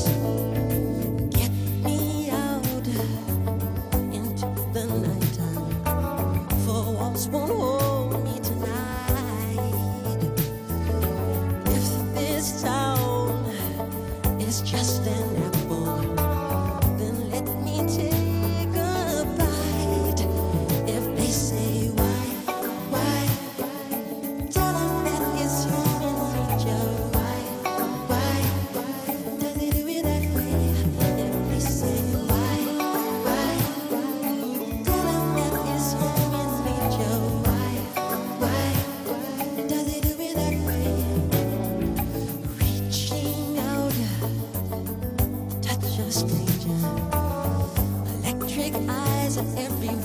Get me out into the nighttime. Four walls won't hold me tonight. If this town is just an apple, then let me take a bite. If they say why, tell them that it's human nature. Why does it do it that way? If they say why, tell them that it's human nature. Why does it do it that way? Reaching out, touch a stranger. Electric eyes are everywhere.